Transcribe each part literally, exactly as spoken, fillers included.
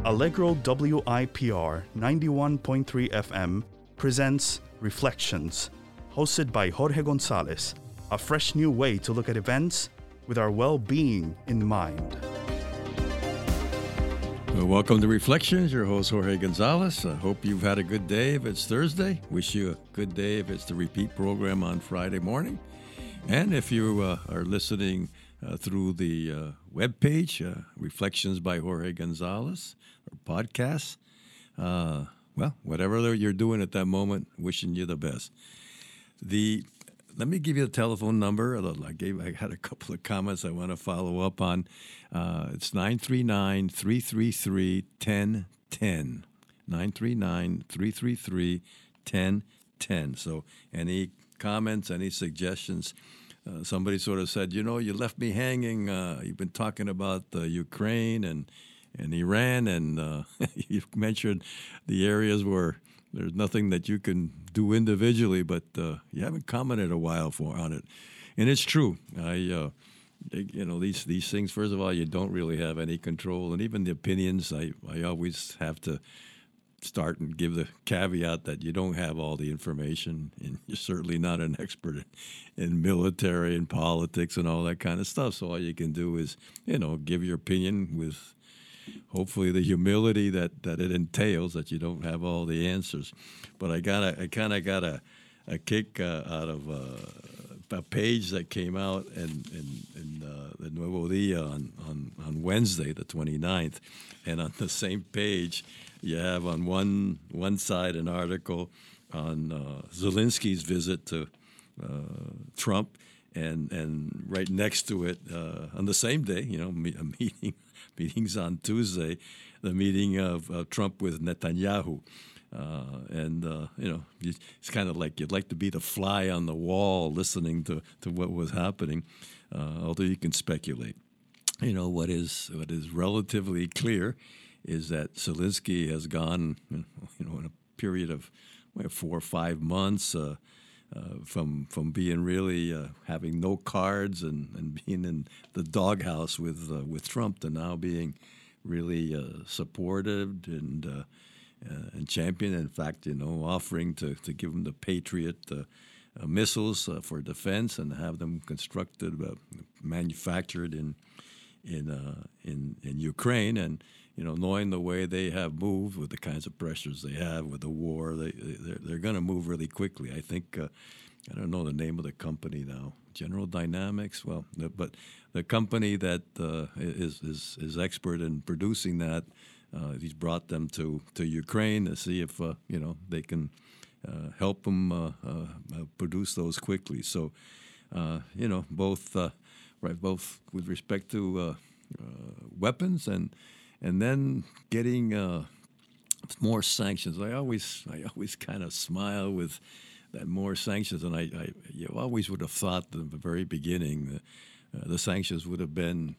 Allegro W I P R ninety-one point three F M presents Reflections, hosted by Jorge Gonzalez, a fresh new way to look at events with our well-being in mind. Well, welcome to Reflections. Your host, Jorge Gonzalez. I hope you've had a good day if it's Thursday. Wish you a good day if it's the repeat program on Friday morning. And if you uh, are listening uh, through the uh, webpage, uh, Reflections by Jorge Gonzalez, or podcast, uh, well, whatever you're doing at that moment, wishing you the best. The Let me give you the telephone number. I gave I had a couple of comments I want to follow up on. Uh, it's nine three nine, three three three, one zero one zero. nine three nine, three three three, one zero one zero. So any comments, any suggestions? Uh, somebody sort of said, you know, you left me hanging. Uh, you've been talking about uh, Ukraine and, and Iran, and uh, you've mentioned the areas where there's nothing that you can do individually, but uh, you haven't commented a while for on it, and it's true. I, uh, you know, these these things. First of all, you don't really have any control, and even the opinions. I I always have to start and give the caveat that you don't have all the information, and you're certainly not an expert in, in military and politics and all that kind of stuff. So all you can do is, you know, give your opinion with hopefully the humility that, that it entails, that you don't have all the answers. But I got a, I kind of got a, a kick uh, out of uh, a page that came out in, in, in uh, the Nuevo Dia on, on, on Wednesday, the twenty-ninth. And on the same page, you have on one one side an article on uh, Zelensky's visit to uh, Trump, and and right next to it, uh, on the same day, you know, me, a meeting meetings on Tuesday, the meeting of uh, Trump with Netanyahu. Uh, and, uh, you know, it's kind of like you'd like to be the fly on the wall listening to, to what was happening, uh, although you can speculate. You know, what is what is relatively clear is that Zelensky has gone, you know, in a period of well, four or five months uh, uh, from from being really uh, having no cards and, and being in the doghouse with uh, with Trump to now being really uh, supported and uh, uh, and champion. In fact, you know, offering to, to give him the Patriot uh, uh, missiles uh, for defense and have them constructed, uh, manufactured in in uh, in in Ukraine. And you know, knowing the way they have moved with the kinds of pressures they have with the war, they they're, they're going to move really quickly. I think uh, I don't know the name of the company now, General Dynamics. Well, the, but the company that uh, is is is expert in producing that, uh, he's brought them to, to Ukraine to see if uh, you know they can uh, help them uh, uh, produce those quickly. So uh, you know, both uh, right, both with respect to uh, uh, weapons and and then getting uh, more sanctions. I always I always kind of smile with that more sanctions, and I, I you always would have thought at the very beginning uh, uh, the sanctions would have been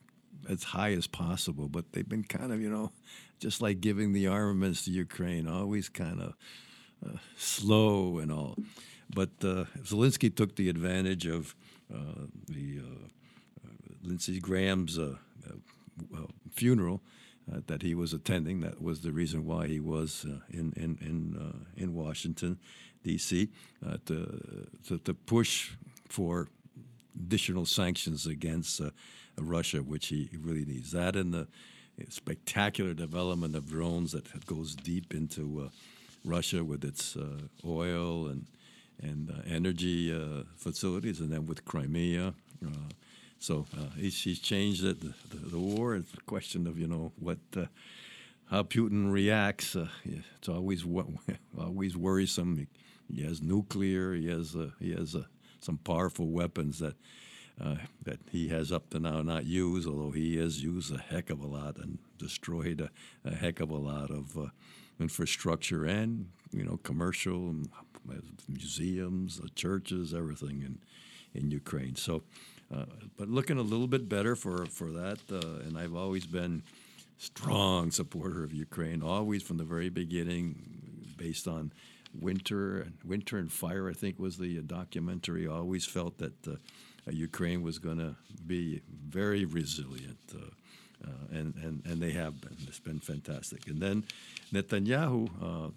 as high as possible, but they've been kind of, you know, just like giving the armaments to Ukraine, always kind of uh, slow and all. But uh, Zelensky took the advantage of uh, the uh, uh, Lindsey Graham's uh, uh, funeral uh, that he was attending. That was the reason why he was uh, in in in, uh, in Washington, D C, uh, to, to to push for additional sanctions against uh, Russia, which he really needs. That and the spectacular development of drones that goes deep into uh, Russia with its uh, oil and and uh, energy uh, facilities, and then with Crimea. Uh, so uh, he's, he's changed it. The, the, the war is a question of, you know, what uh, how Putin reacts. Uh, it's always always worrisome. He, he has nuclear. He has uh, he has uh, some powerful weapons that uh, that he has up to now not used, although he has used a heck of a lot and destroyed a, a heck of a lot of uh, infrastructure and, you know, commercial museums, uh, churches, everything in in Ukraine. So, uh, but looking a little bit better for for that. Uh, and I've always been strong supporter of Ukraine, always from the very beginning, based on Winter and Winter and Fire, I think was the documentary. Always felt that uh, Ukraine was going to be very resilient, uh, uh, and, and, and they have been. It's been fantastic. And then Netanyahu uh,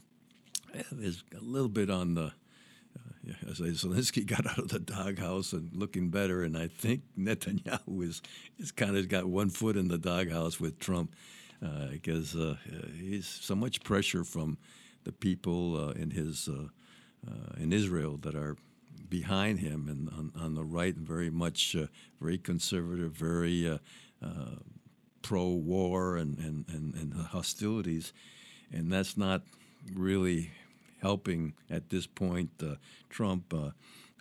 is a little bit on the, uh, as Zelensky got out of the doghouse and looking better, and I think Netanyahu is, is kind of got one foot in the doghouse with Trump because uh, uh, he's so much pressure from the people uh, in his uh, uh, in Israel that are behind him and on, on the right, very much uh, very conservative, very uh, uh, pro-war and, and, and, and hostilities, and that's not really helping at this point. Uh, Trump, uh,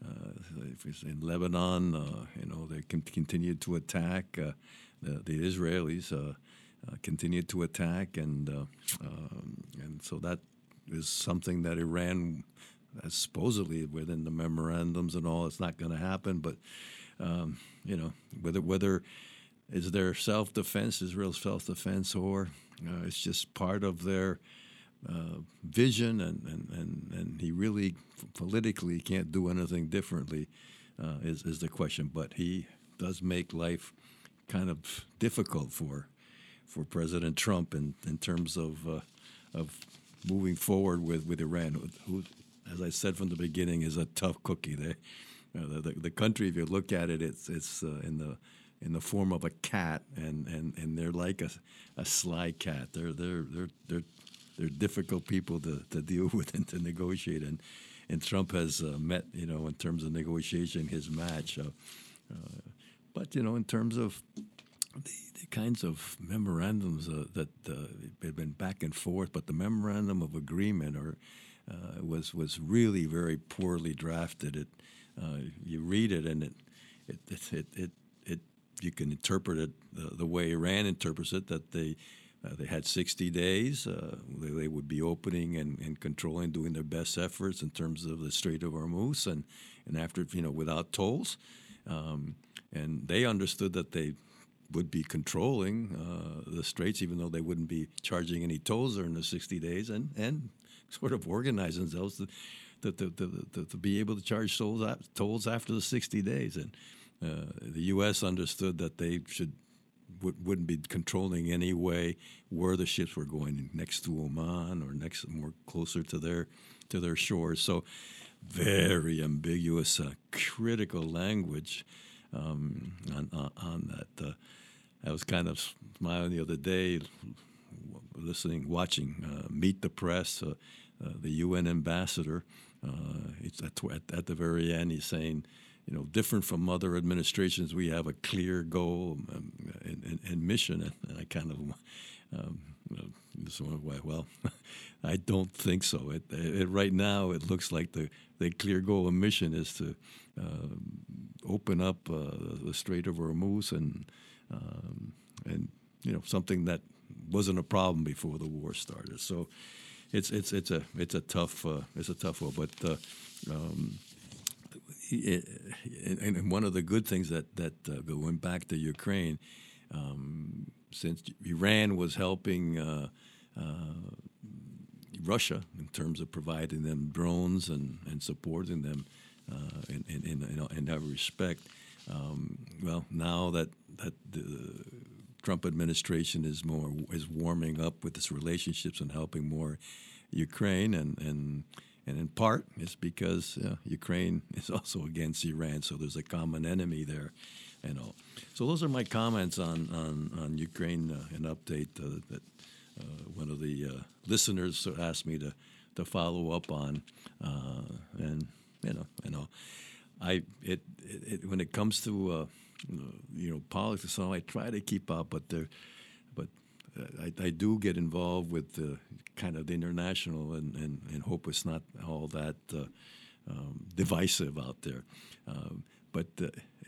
uh, if it's in Lebanon, uh, you know, they can continue to attack uh, the, the Israelis. Uh, uh, continued to attack, and uh, um, and so that is something that Iran, uh, supposedly within the memorandums and all, it's not going to happen. But um, you know, whether whether is their self-defense, Israel's self-defense, or uh, it's just part of their uh, vision, and, and, and, and he really politically can't do anything differently, uh, is is the question. But he does make life kind of difficult for. for President Trump in, in terms of uh, of moving forward with, with Iran, who, who, as I said from the beginning, is a tough cookie. They, uh, the, the the country, if you look at it, it's it's uh, in the in the form of a cat, and, and, and they're like a, a sly cat. They're they're they're they're they're difficult people to, to deal with and to negotiate. And and Trump has uh, met, you know, in terms of negotiation, his match. Uh, uh, but you know, in terms of The, the kinds of memorandums uh, that uh, have been back and forth, but the memorandum of agreement or uh, was was really very poorly drafted. It uh, you read it and it it it it, it, it you can interpret it the, the way Iran interprets it, that they uh, they had sixty days. Uh, they, they would be opening and, and controlling, doing their best efforts in terms of the Strait of Hormuz, and and after, you know, without tolls, um, and they understood that they would be controlling uh, the straits, even though they wouldn't be charging any tolls during the sixty days, and, and sort of organize themselves to, to, to, to, to, to be able to charge tolls, tolls after the sixty days. And uh, the U S understood that they should would, wouldn't be controlling any way where the ships were going, next to Oman or next more closer to their to their shores. So very ambiguous, uh, critical language um, on, on, on that. Uh, I was kind of smiling the other day, listening, watching uh, Meet the Press, uh, uh, the U N ambassador. Uh, it's at, at, at the very end, he's saying, you know, different from other administrations, we have a clear goal um, and, and, and mission. And, and I kind of, um, you know, this one, well, I don't think so. It, it, right now, it looks like the, the clear goal and mission is to uh, open up uh, the Strait of Hormuz, and um, and you know, something that wasn't a problem before the war started. So it's it's it's a it's a tough uh, it's a tough one. But uh, um, it, and one of the good things that that uh, going back to Ukraine, um, since Iran was helping uh, uh, Russia in terms of providing them drones and, and supporting them uh, in, in, in, in that respect. Um, well, now that that the Trump administration is more is warming up with its relationships and helping more Ukraine, and and, and in part it's because uh, Ukraine is also against Iran, so there's a common enemy there, and all. So those are my comments on on, on Ukraine, uh, an update uh, that uh, one of the uh, listeners asked me to to follow up on, uh, and you know, you know. I it, it, it when it comes to uh, you know, politics, so I try to keep up, but there, but uh, I, I do get involved with the kind of the international, and, and, and hope it's not all that uh, um, divisive out there. Um, but uh,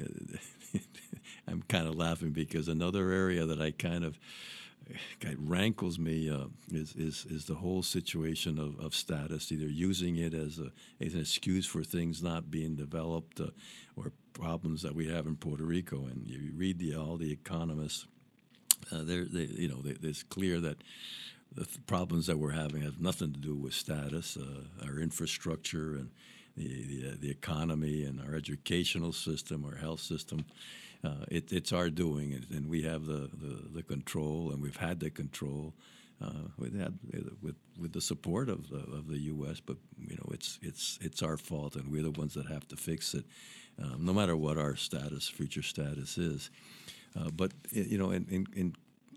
I'm kind of laughing because another area that I kind of it rankles me uh, is, is is the whole situation of, of status, either using it as, a, as an excuse for things not being developed uh, or problems that we have in Puerto Rico. And you read the, all the economists, uh, they're, they, you know, they, it's clear that the th- problems that we're having have nothing to do with status, uh, our infrastructure and the, the, the economy and our educational system, our health system. uh, it, it's our doing, and, and we have the, the, the control, and we've had the control. Uh, with, had, with with the support of the, of the U S, but you know it's it's it's our fault, and we're the ones that have to fix it, um, no matter what our status, future status is. Uh, but you know, in, in, in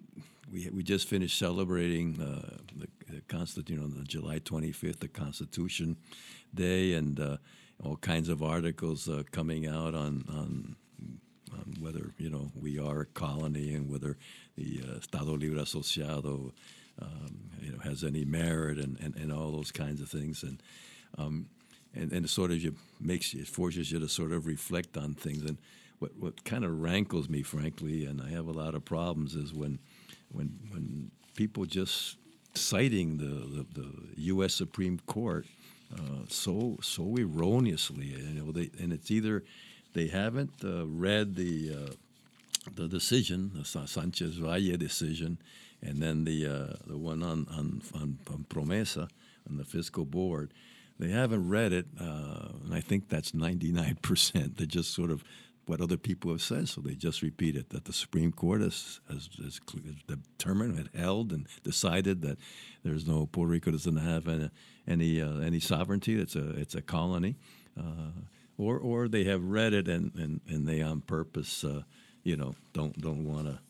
we we just finished celebrating uh, the, the Constitution on the July twenty-fifth, the Constitution Day, and uh, all kinds of articles uh, coming out on on. on whether you know we are a colony and whether the uh, Estado Libre Asociado um, you know has any merit and, and, and all those kinds of things, and um, and and it sort of you makes you, it forces you to sort of reflect on things. And what what kind of rankles me, frankly, and I have a lot of problems, is when when when people just citing the the, the U S Supreme Court uh, so so erroneously, you know, they and it's either they haven't uh, read the uh, the decision, the Sanchez Valle decision, and then the uh, the one on, on on on Promesa on the fiscal board. They haven't read it, uh, and I think that's ninety-nine percent. They just sort of what other people have said, so they just repeat it. That the Supreme Court has has, has determined, had held, and decided that there's no Puerto Rico doesn't have any any, uh, any sovereignty. It's a it's a colony. Uh, Or, or they have read it and, and, and they on purpose, uh, you know, don't don't want to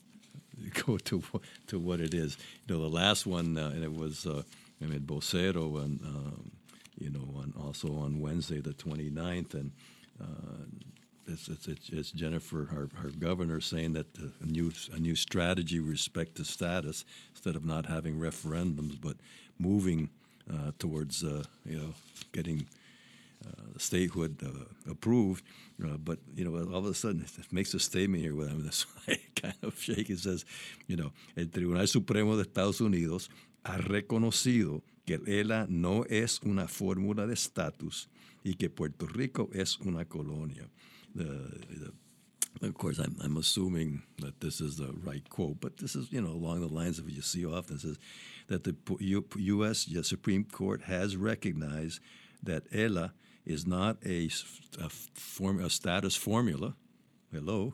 go to to what it is. You know, the last one, uh, and it was, uh, I mean, Vocero, and um, you know, on, also on Wednesday the twenty-ninth, and uh, it's, it's it's Jennifer, our, our governor, saying that a new a new strategy with respect to status, instead of not having referendums, but moving uh, towards, uh, you know, getting. Uh, statehood uh, approved, uh, but you know, all of a sudden it makes a statement here. With I mean, that's why I kind of shake. It says, you know, el Tribunal Supremo de Estados Unidos ha reconocido que el E L A no es una fórmula de estatus y que Puerto Rico es una colonia. The, the, of course, I'm, I'm assuming that this is the right quote, but this is, you know, along the lines of what you see often. It says that the U S Supreme Court has recognized that E L A is not a, a, form, a status formula, hello,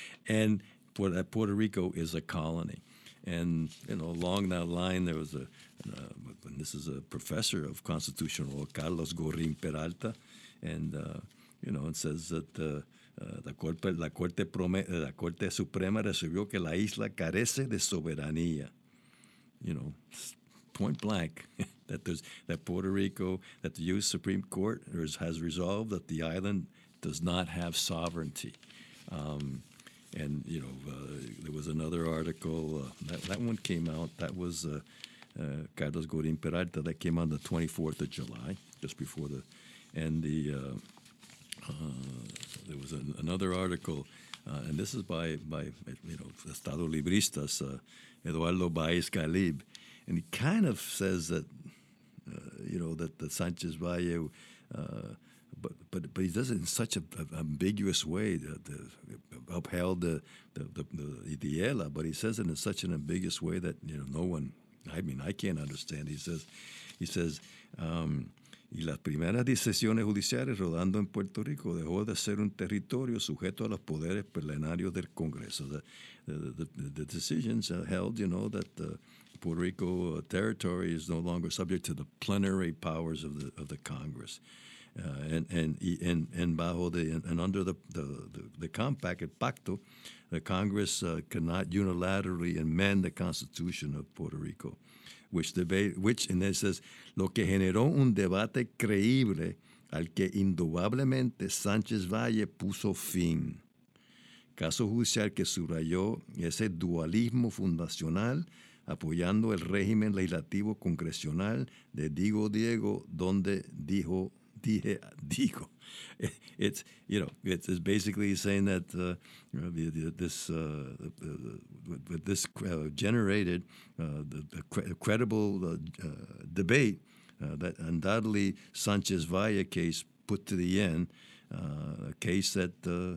and Puerto, Puerto Rico is a colony. And, you know, along that line, there was a, uh, and this is a professor of constitutional law, Carlos Gorrín Peralta, and, uh, you know, it says that uh, uh, la, Corte, la, Corte Prome, la Corte Suprema resolvió que la isla carece de soberanía. You know, point blank, that there's that Puerto Rico, that the U S Supreme Court has resolved that the island does not have sovereignty. Um, and, you know, uh, there was another article, uh, that, that one came out, that was uh, uh, Carlos Gorrín Peralta, that came out on the twenty-fourth of July, just before the, and the, uh, uh, there was an, another article, uh, and this is by, by you know, Estado Libristas, uh, Eduardo Baez Galib, and he kind of says that, uh, you know, that the Sanchez Valle, uh, but but but he does it in such an ambiguous way. That the, upheld the the the, the, the E L A, but he says it in such an ambiguous way that, you know, no one. I mean, I can't understand. He says, he says. Um, Y las primeras decisiones judiciales rodando en Puerto Rico dejó de ser un territorio sujeto a los poderes plenarios del Congreso. The, the, the, the decisions uh, held, you know, that the Puerto Rico uh, territory is no longer subject to the plenary powers of the of the Congress, uh, and and and and bajo the and, and under the the, the the compact, el pacto, the Congress uh, cannot unilaterally amend the Constitution of Puerto Rico. Which debate, which, and it says, lo que generó un debate creíble al que indudablemente Sánchez Valle puso fin. Caso judicial que subrayó ese dualismo fundacional apoyando el régimen legislativo congresional de Digo Diego, donde dijo, dije, digo. It's, you know, it's, it's basically saying that uh, you know, the, the, this uh, the, the, this uh, generated uh, the, the cre- credible uh, uh, debate uh, that undoubtedly Sanchez Valle case put to the end, uh, a case that uh,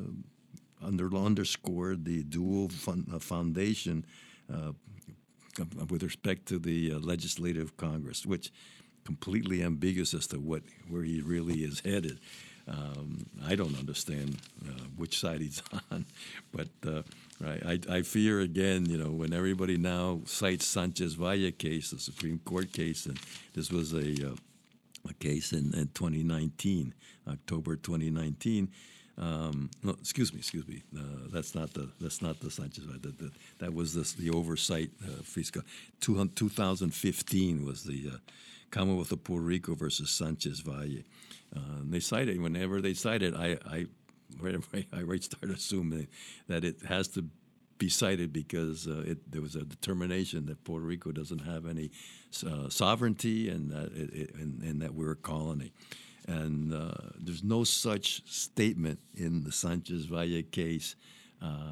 uh, under, underscored the dual fun, uh, foundation uh, with respect to the uh, legislative Congress, which completely ambiguous as to what where he really is headed. Um, I don't understand uh, which side he's on, but uh, I, I fear again, you know, when everybody now cites Sanchez Valle case, the Supreme Court case, and this was a, uh, a case in, in twenty nineteen, October twenty nineteen. Um, no, excuse me, excuse me. Uh, that's not the that's not the Sanchez Valle. That, that, that was the, the oversight uh, fiscal. Two, two thousand fifteen was the uh, Commonwealth of Puerto Rico versus Sanchez Valle. Uh, and they cite it. Whenever they cite it, I I right, I right start assuming that it has to be cited because uh, it, there was a determination that Puerto Rico doesn't have any uh, sovereignty and that it, it, and, and that we're a colony. And uh, there's no such statement in the Sanchez Valle case uh,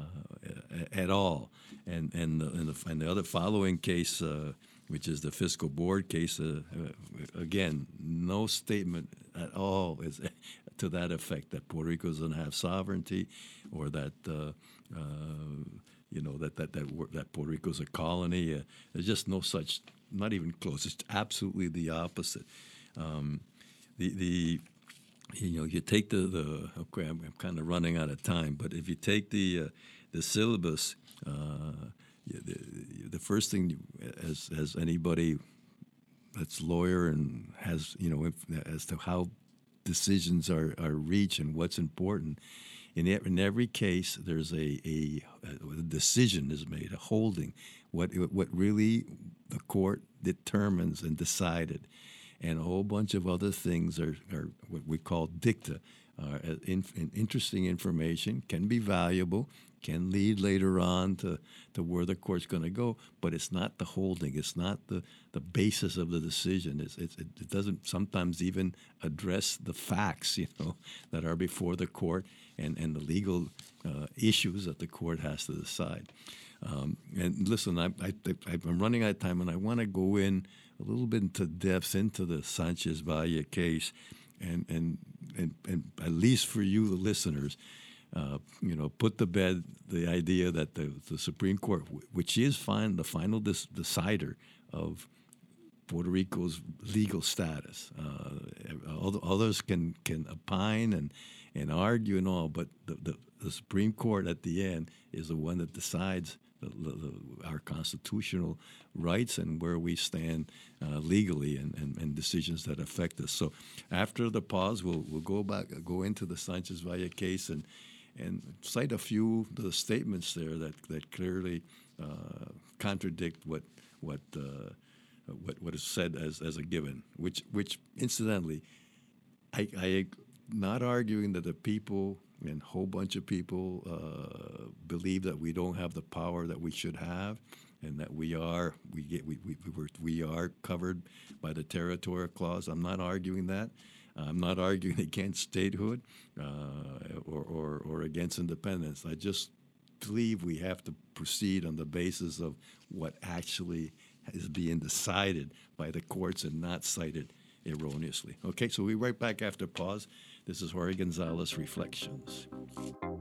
at all. And and the, and the, and the other following case, uh, which is the fiscal board case, uh, again, no statement at all is to that effect that Puerto Rico doesn't have sovereignty, or that uh, uh, you know that that that that Puerto Rico is a colony. Uh, there's just no such, not even close. It's absolutely the opposite. Um, the the you know you take the the okay, I'm, I'm kind of running out of time, but if you take the uh, the syllabus. Uh, The, the first thing, as as anybody that's lawyer and has, you know, as to how decisions are, are reached and what's important, in in every case there's a, a, a decision is made, a holding, what what really the court determines and decided, and a whole bunch of other things are, are what we call dicta. Uh, in, in interesting information, can be valuable, can lead later on to, to where the court's going to go, but it's not the holding. It's not the, the basis of the decision. It's, it's, it doesn't sometimes even address the facts, you know, that are before the court and, and the legal uh, issues that the court has to decide. Um, and listen, I, I, I'm running out of time, and I want to go in a little bit into depth into the Sanchez Valle case. And, and and and at least for you, the listeners, uh, you know, put to bed the idea that the, the Supreme Court, which is fine, the final dis- decider of Puerto Rico's legal status, uh, others can can opine and, and argue and all, but the, the, the Supreme Court at the end is the one that decides The, the, our constitutional rights and where we stand uh, legally and, and, and decisions that affect us. So after the pause, we'll we'll go back, go into the Sanchez Valle case and and cite a few of the statements there that that clearly uh, contradict what what uh, what what is said as, as a given. Which which incidentally, I, I not arguing that the people. And a whole bunch of people uh, believe that we don't have the power that we should have, and that we are we get we we we, were, we are covered by the territorial clause. I'm not arguing that. I'm not arguing against statehood uh, or, or or against independence. I just believe we have to proceed on the basis of what actually is being decided by the courts and not cited erroneously. Okay, so we'll be right back after pause. This is Jorge Gonzalez Reflections.